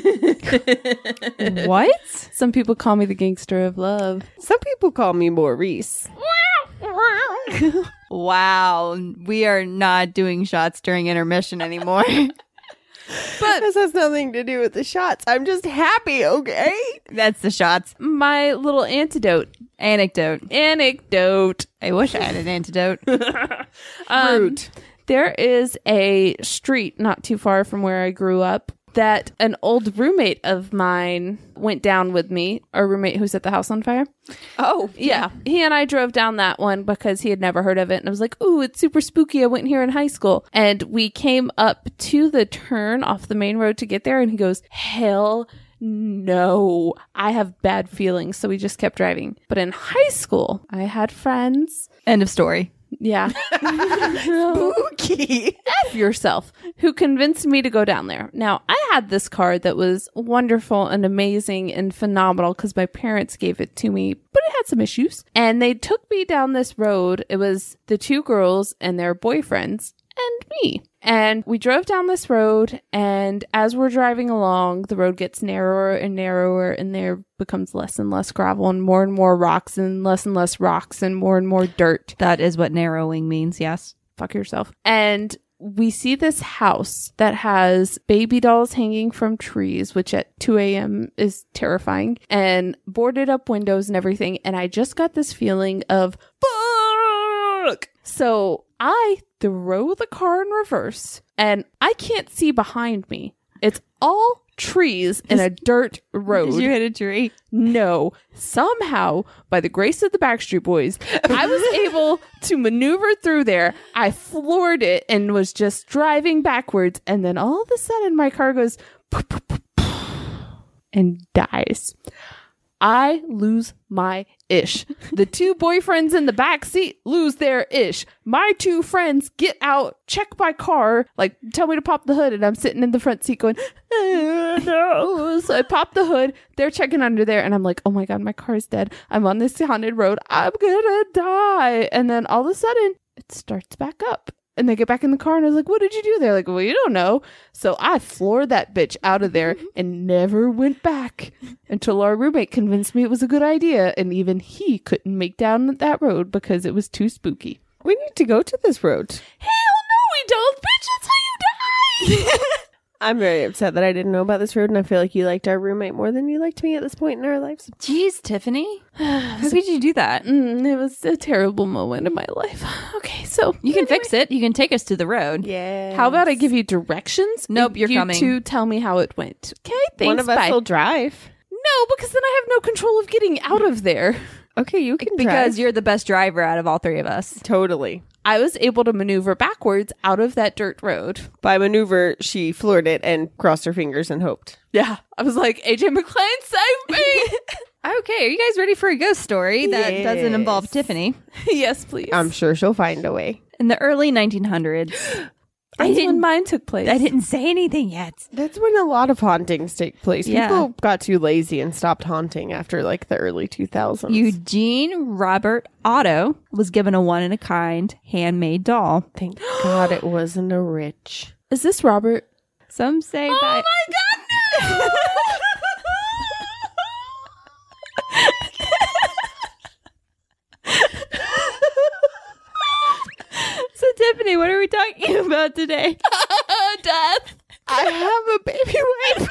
What? Some people call me the gangster of love. Some people call me Maurice. Wow. We are not doing shots during intermission anymore. But this has nothing to do with the shots. I'm just happy, okay? That's the shots. My little anecdote. I wish I had an antidote. Fruit. There is a street not too far from where I grew up that an old roommate of mine went down with me, a roommate who set the house on fire. Oh, yeah. He and I drove down that one because he had never heard of it. And I was like, ooh, it's super spooky. I went here in high school. And we came up to the turn off the main road to get there. And he goes, hell no, I have bad feelings. So we just kept driving. But in high school, I had friends. End of story. Yeah. Spooky. F yourself. Who convinced me to go down there. Now, I had this car that was wonderful and amazing and phenomenal because my parents gave it to me, but it had some issues. And they took me down this road. It was the 2 girls and their boyfriends and me. And we drove down this road, and as we're driving along, the road gets narrower and narrower, and there becomes less and less gravel and more rocks and less rocks and more dirt. That is what narrowing means, yes. Fuck yourself. And we see this house that has baby dolls hanging from trees, which at 2 a.m. is terrifying, and boarded up windows and everything. And I just got this feeling of, fuck! So I throw the car in reverse, and I can't see behind me. It's all trees and a dirt road. Did you hit a tree? No. Somehow, by the grace of the Backstreet Boys, I was able to maneuver through there. I floored it and was just driving backwards, and then all of a sudden my car goes and dies. I lose my ish. The 2 boyfriends in the back seat lose their ish. My 2 friends get out, check my car, tell me to pop the hood, and I'm sitting in the front seat going, no. So I pop the hood, they're checking under there, and I'm like, oh my God, my car's dead. I'm on this haunted road. I'm gonna die. And then all of a sudden, it starts back up. And they get back in the car, and I was like, what did you do? They're like, well, you don't know. So I floored that bitch out of there and never went back until our roommate convinced me it was a good idea. And even he couldn't make down that road because it was too spooky. We need to go to this road. Hell no, we don't, bitch. That's how you die. I'm very upset that I didn't know about this road, and I feel like you liked our roommate more than you liked me at this point in our lives. Jeez, Tiffany. How could you do that? It was a terrible moment in my life. Okay, so you can fix it. You can take us to the road. Yeah. How about I give you directions? Nope, you're coming. You 2 tell me how it went. Okay, thanks. One of us will drive. No, because then I have no control of getting out of there. Okay, you can because drive. You're the best driver out of all 3 of us. Totally. I was able to maneuver backwards out of that dirt road. By maneuver, she floored it and crossed her fingers and hoped. Yeah. I was like, AJ McClain, save me! Okay, are you guys ready for a ghost story that doesn't involve Tiffany? Yes, please. I'm sure she'll find a way. In the early 1900s, That's when mine took place. I didn't say anything yet. That's when a lot of hauntings take place. Yeah. People got too lazy and stopped haunting after like the early 2000s. Eugene Robert Otto was given a one-in-a-kind handmade doll. Thank God it wasn't a rich. Is this Robert? Some say Oh by... my God, no! So, Tiffany, what are we talking about today? Death. I have a baby wipe.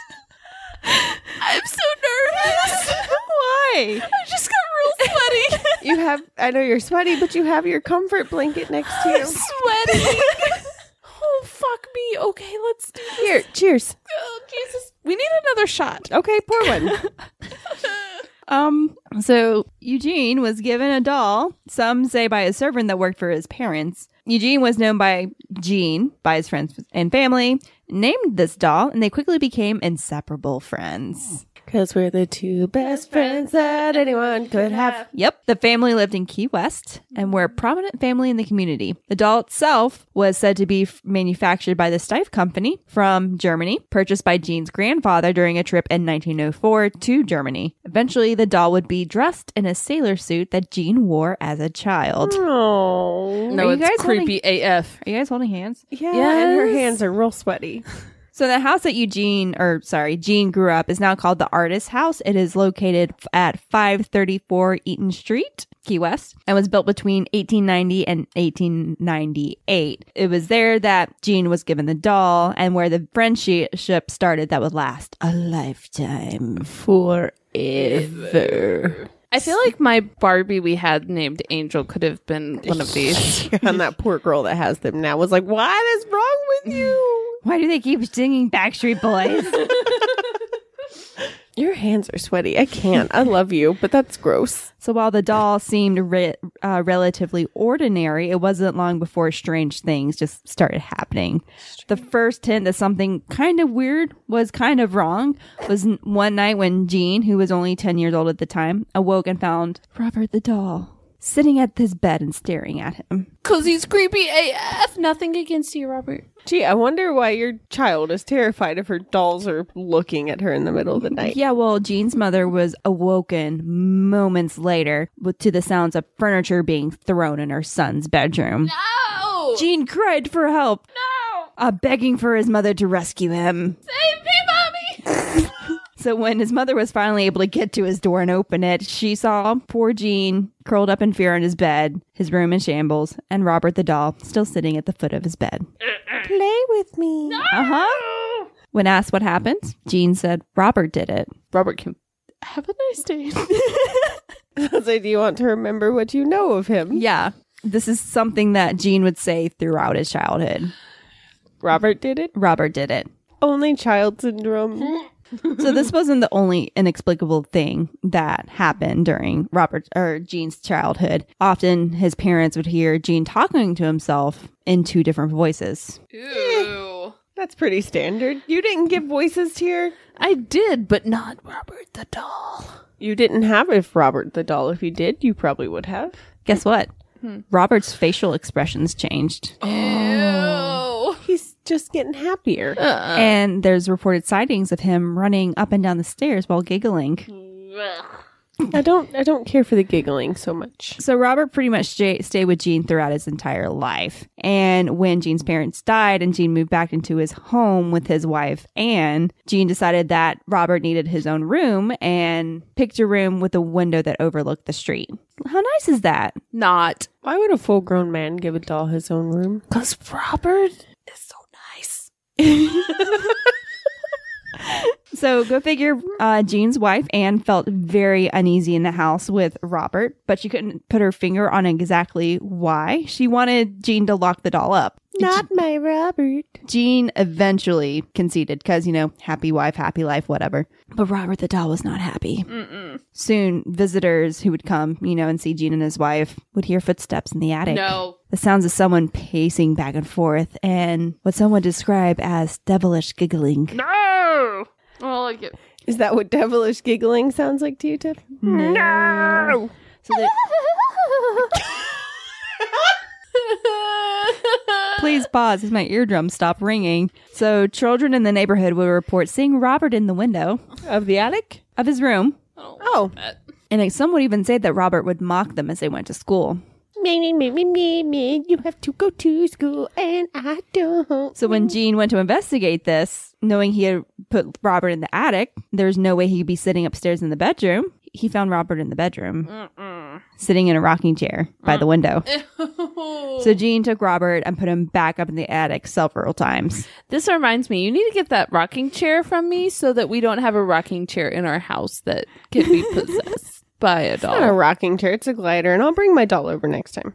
I'm so nervous. Why? I just got real sweaty. You have, I know you're sweaty, but you have your comfort blanket next to you. I'm sweating. Oh, fuck me. Okay, let's do this. Here, cheers. Oh, Jesus. We need another shot. Okay, pour one. So Eugene was given a doll, some say by a servant that worked for his parents. Eugene was known by Gene, by his friends and family, named this doll, and they quickly became inseparable friends. Because we're the two best friends that anyone could have. Yep. The family lived in Key West and were a prominent family in the community. The doll itself was said to be manufactured by the Steiff Company from Germany, purchased by Gene's grandfather during a trip in 1904 to Germany. Eventually, the doll would be dressed in a sailor suit that Gene wore as a child. Oh. No, it's creepy AF. Are you guys holding hands? Yeah, and her hands are real sweaty. So the house that Gene grew up is now called the Artist House. It is located at 534 Eaton Street, Key West, and was built between 1890 and 1898. It was there that Gene was given the doll and where the friendship started that would last a lifetime. Forever. I feel like my Barbie we had named Angel could have been one of these. And that poor girl that has them now was like, what is wrong with you? Why do they keep singing Backstreet Boys? Your hands are sweaty. I can't. I love you, but that's gross. So while the doll seemed relatively ordinary, it wasn't long before strange things just started happening. The first hint that something kind of weird was kind of wrong was one night when Gene, who was only 10 years old at the time, awoke and found Robert the doll sitting at his bed and staring at him. Because he's creepy AF. Nothing against you, Robert. Gee, I wonder why your child is terrified if her dolls are looking at her in the middle of the night. Yeah, well, Gene's mother was awoken moments later to the sounds of furniture being thrown in her son's bedroom. No! Gene cried for help. No! Begging for his mother to rescue him. Save me, Mommy! So when his mother was finally able to get to his door and open it, she saw poor Gene curled up in fear on his bed, his room in shambles, and Robert the doll still sitting at the foot of his bed. Play with me. No! Uh-huh. When asked what happened, Gene said Robert did it. Robert can have a nice day. So do you want to remember what you know of him? Yeah. This is something that Gene would say throughout his childhood. Robert did it? Robert did it. Only child syndrome. So this wasn't the only inexplicable thing that happened during Gene's childhood. Often his parents would hear Gene talking to himself in two different voices. Ew. That's pretty standard. You didn't give voices to your... I did, but not Robert the doll. You didn't have Robert the doll. If you did, you probably would have. Guess what? Robert's facial expressions changed. Ew. He's just getting happier. And there's reported sightings of him running up and down the stairs while giggling. I don't care for the giggling so much. So Robert pretty much stayed with Gene throughout his entire life. And when Gene's parents died and Gene moved back into his home with his wife, Anne, Gene decided that Robert needed his own room and picked a room with a window that overlooked the street. How nice is that? Not. Why would a full-grown man give a doll his own room? Because Robert is so nice. So go figure, Gene's wife, Anne, felt very uneasy in the house with Robert, but she couldn't put her finger on exactly why. She wanted Gene to lock the doll up. Not my Robert. Gene eventually conceded because, happy wife, happy life, whatever. But Robert the doll was not happy. Mm-mm. Soon, visitors who would come, and see Gene and his wife would hear footsteps in the attic. No. The sounds of someone pacing back and forth and what some would describe as devilish giggling. No! Well, like it. Is that what devilish giggling sounds like to you, Tiff? No! So Please pause as my eardrums stop ringing. So children in the neighborhood will report seeing Robert in the window of the attic of his room. Oh. And some would even say that Robert would mock them as they went to school. Me, you have to go to school and I don't. So when Gene went to investigate this, knowing he had put Robert in the attic, there's no way he could be sitting upstairs in the bedroom. He found Robert in the bedroom, sitting in a rocking chair by the window. So Gene took Robert and put him back up in the attic several times. This reminds me, you need to get that rocking chair from me so that we don't have a rocking chair in our house that can be possessed by a doll. It's not a rocking chair, it's a glider, and I'll bring my doll over next time.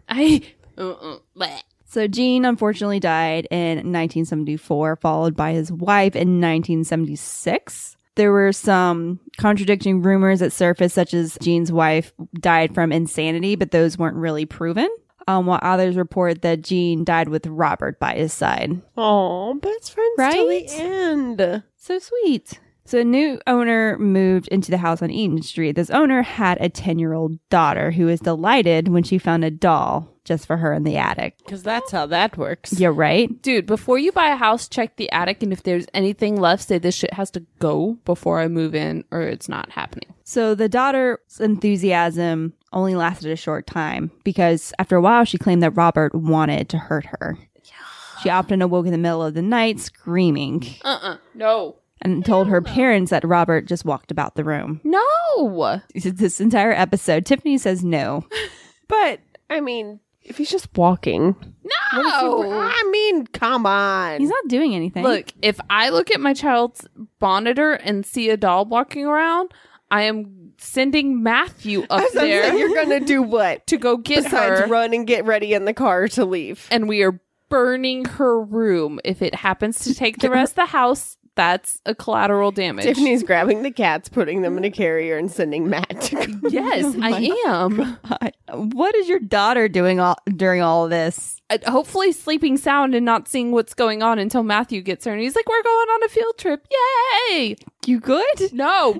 So Gene unfortunately died in 1974, followed by his wife in 1976. There were some contradicting rumors that surfaced, such as Gene's wife died from insanity, but those weren't really proven. While others report that Gene died with Robert by his side. Oh, best friends till the end. So sweet. So a new owner moved into the house on Eaton Street. This owner had a 10-year-old daughter who was delighted when she found a doll just for her in the attic. Because that's how that works. You're right. Dude, before you buy a house, check the attic, and if there's anything left, say this shit has to go before I move in or it's not happening. So the daughter's enthusiasm only lasted a short time because after a while she claimed that Robert wanted to hurt her. She often awoke in the middle of the night screaming. No. And told her parents that Robert just walked about the room. No. This entire episode, Tiffany says no. But, I mean, if he's just walking. No. I mean, come on. He's not doing anything. Look, if I look at my child's monitor and see a doll walking around, I am sending Matthew up there. You're going to do what? To go get Besides her. run and get ready in the car to leave. And we are burning her room. If it happens to take the rest of the house, that's a collateral damage. Tiffany's grabbing the cats, putting them in a carrier, and sending Matt to go. Yes, I am. God. What is your daughter doing during all of this? Hopefully sleeping sound and not seeing what's going on until Matthew gets her. And he's like, we're going on a field trip. Yay! You good? No.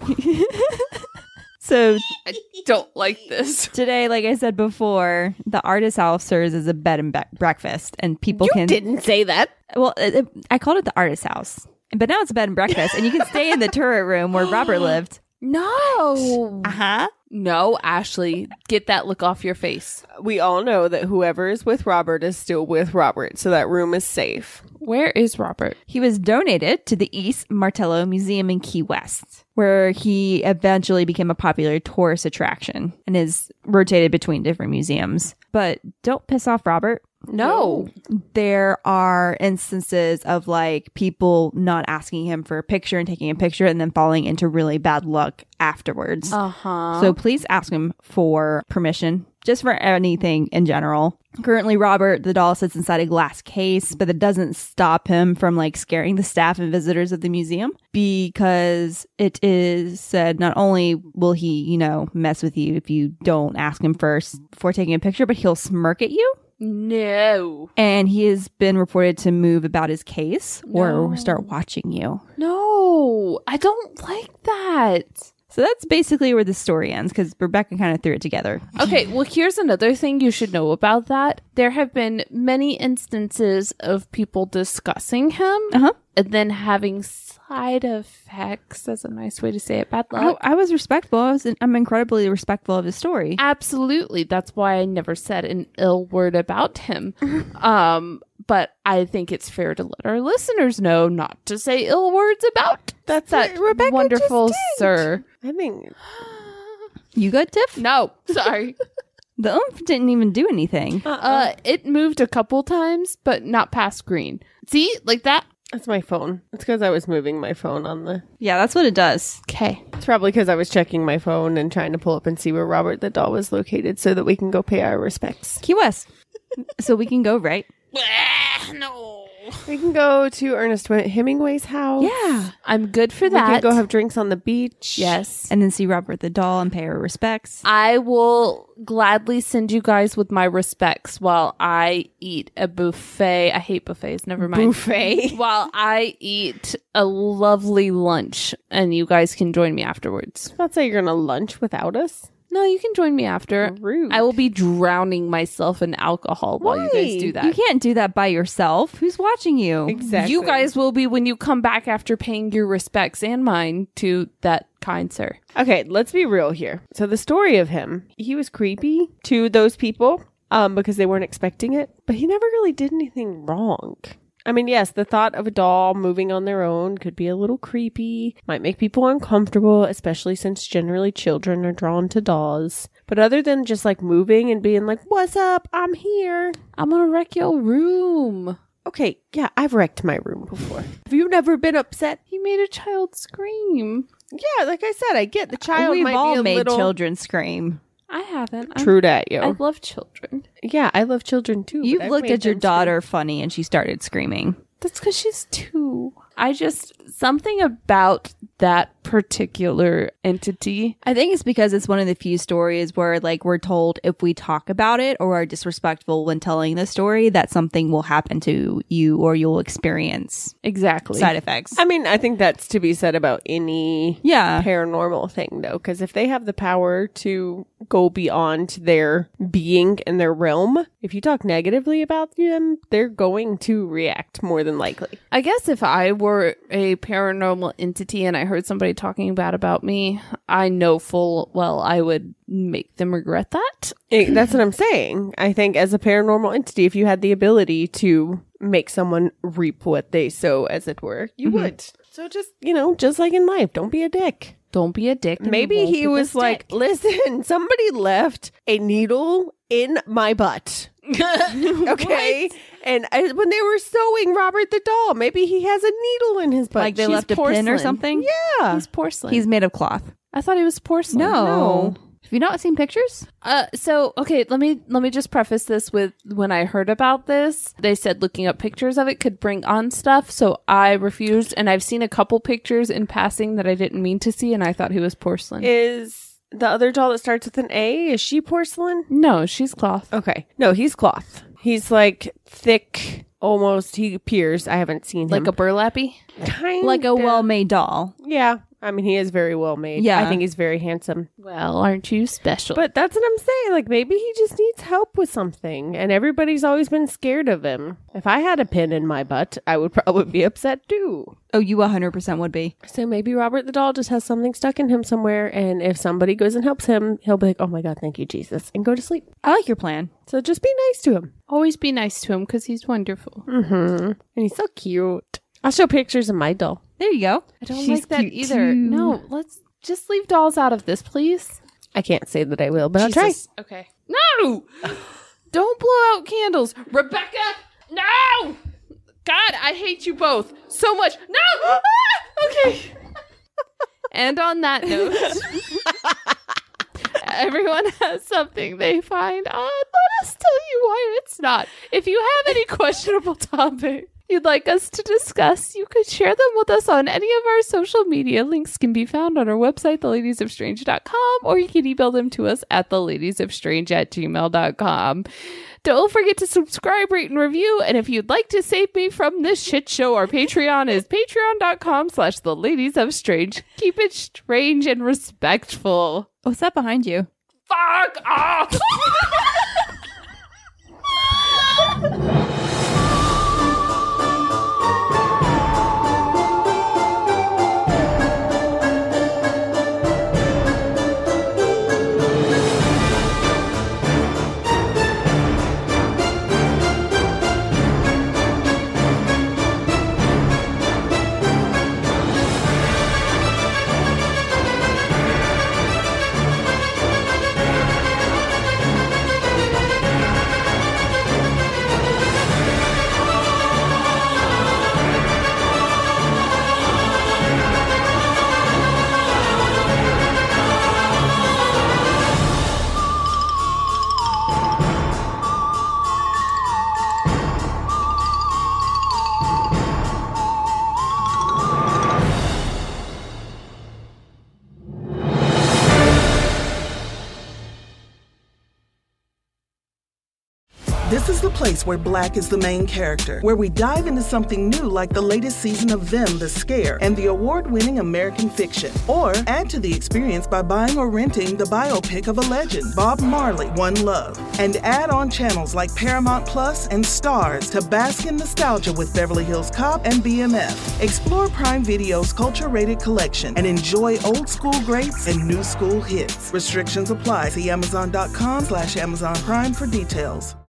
So I don't like this. Today, like I said before, the artist house serves as a bed and breakfast. And people You didn't say that. Well, I called it the artist house. But now it's a bed and breakfast, and you can stay in the turret room where Robert lived. No. Uh-huh. No, Ashley, get that look off your face. We all know that whoever is with Robert is still with Robert, so that room is safe. Where is Robert? He was donated to the East Martello Museum in Key West, where he eventually became a popular tourist attraction and is rotated between different museums. But don't piss off Robert. No. There are instances of like people not asking him for a picture and taking a picture and then falling into really bad luck afterwards. So please ask him for permission, just for anything in general. Currently, Robert the doll sits inside a glass case, but it doesn't stop him from like scaring the staff and visitors of the museum, because it is said not only will he, mess with you if you don't ask him first before taking a picture, but he'll smirk at you. No. And he has been reported to move about his case or start watching you. No, I don't like that. So that's basically where the story ends, because Rebecca kind of threw it together. Okay, well, here's another thing you should know about that. There have been many instances of people discussing him and then having side effects. That's a nice way to say it. Bad luck. I was respectful. I'm incredibly respectful of his story. Absolutely. That's why I never said an ill word about him. But I think it's fair to let our listeners know not to say ill words about that Rebecca wonderful just did. sir. I think. You good, Tiff? No, sorry. The oomph didn't even do anything. It moved a couple times, but not past green. See, like that. That's my phone. It's because I was moving my phone on the... Yeah, that's what it does. Okay. It's probably because I was checking my phone and trying to pull up and see where Robert the doll was located so that we can go pay our respects. Key West. So we can go, right? No. We can go to Ernest Hemingway's house. Yeah. I'm good for that. We can go have drinks on the beach. Yes. And then see Robert the doll and pay our respects. I will gladly send you guys with my respects while I eat a buffet. I hate buffets. Never mind. Buffet. While I eat a lovely lunch, and you guys can join me afterwards. Let's say you're going to lunch without us. No, you can join me after. Rude. I will be drowning myself in alcohol while you guys do that. You can't do that by yourself. Who's watching you? Exactly. You guys will be when you come back after paying your respects and mine to that kind sir. Okay, let's be real here. So the story of him, he was creepy to those people because they weren't expecting it, but he never really did anything wrong. I mean, yes, the thought of a doll moving on their own could be a little creepy, might make people uncomfortable, especially since generally children are drawn to dolls. But other than just like moving and being like, what's up? I'm here. I'm gonna wreck your room. Okay, yeah, I've wrecked my room before. Have you never been upset? He made a child scream. Yeah, like I said, I get the child We've might all be a made little... children scream. I haven't. True that, yo. I love children. Yeah, I love children too. You've but I've looked made at your them daughter funny and she started screaming. That's because she's 2. Something about that particular entity. I think it's because it's one of the few stories where like we're told if we talk about it or are disrespectful when telling the story that something will happen to you or you'll experience exactly side effects. I mean, I think that's to be said about any paranormal thing though, because if they have the power to go beyond their being and their realm, if you talk negatively about them, they're going to react more than likely. I guess if I were a paranormal entity and I heard somebody talking bad about me, I know full well I would make them regret that. That's what I'm saying. I think as a paranormal entity, if you had the ability to make someone reap what they sow, as it were, you would. So just, just like in life, don't be a dick. Don't be a dick. Maybe he was like, listen, somebody left a needle in my butt. Okay. And when they were sewing Robert the doll, maybe he has a needle in his butt. Like they left a pin or something? Yeah. He's porcelain. He's made of cloth. I thought he was porcelain. No. Have you not seen pictures? So okay, let me just preface this with when I heard about this, they said looking up pictures of it could bring on stuff, so I refused, and I've seen a couple pictures in passing that I didn't mean to see, and I thought he was porcelain. Is the other doll that starts with an A, is she porcelain? No, she's cloth. Okay. No, he's cloth. He's like thick, almost, he appears, I haven't seen him. Like a burlappy? Kind like a well-made doll. Yeah. I mean, he is very well made. Yeah. I think he's very handsome. Well, aren't you special? But that's what I'm saying. Like, maybe he just needs help with something. And everybody's always been scared of him. If I had a pin in my butt, I would probably be upset too. Oh, you 100% would be. So maybe Robert the doll just has something stuck in him somewhere. And if somebody goes and helps him, he'll be like, oh my God, thank you, Jesus. And go to sleep. I like your plan. So just be nice to him. Always be nice to him because he's wonderful. Mm-hmm. And he's so cute. I'll show pictures of my doll. There you go. I don't like that either. Too. No, let's just leave dolls out of this, please. I can't say that I will, but I'll try. Okay. No! Don't blow out candles. Rebecca! No! God, I hate you both so much. No! Ah! Okay. And on that note, everyone has something they find odd. Let us tell you why it's not. If you have any questionable topic you'd like us to discuss, you could share them with us on any of our social media. Links can be found on our website, theladiesofstrange.com, or you can email them to us at theladiesofstrange@gmail.com. Don't forget to subscribe, rate, and review. And if you'd like to save me from this shit show, our Patreon is patreon.com/theladiesofstrange. Keep it strange and respectful. What's that behind you? Fuck off! This is the place where Black is the main character, where we dive into something new like the latest season of Them, the Scare, and the award-winning American Fiction. Or add to the experience by buying or renting the biopic of a legend, Bob Marley, One Love. And add on channels like Paramount Plus and Stars to bask in nostalgia with Beverly Hills Cop and BMF. Explore Prime Video's culture-rated collection and enjoy old school greats and new school hits. Restrictions apply. See Amazon.com/Amazon Prime for details.